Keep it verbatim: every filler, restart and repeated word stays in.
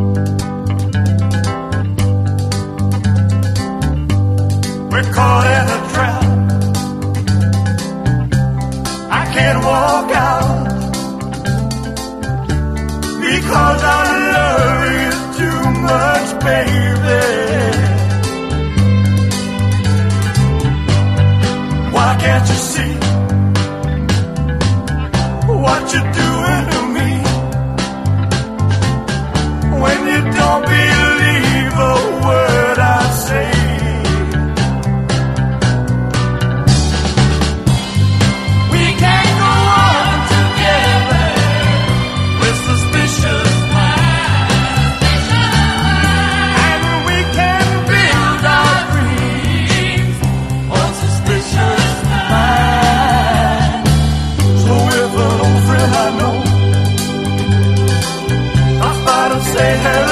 We're caught in a trap. I can't walk out because our love is too much, baby. Why can't you see what you're doing to me? When you don't believe a word I say. We can't go on together with suspicious minds. And we can build our dreams on suspicious minds. So if an old friend I know stops by to say hello,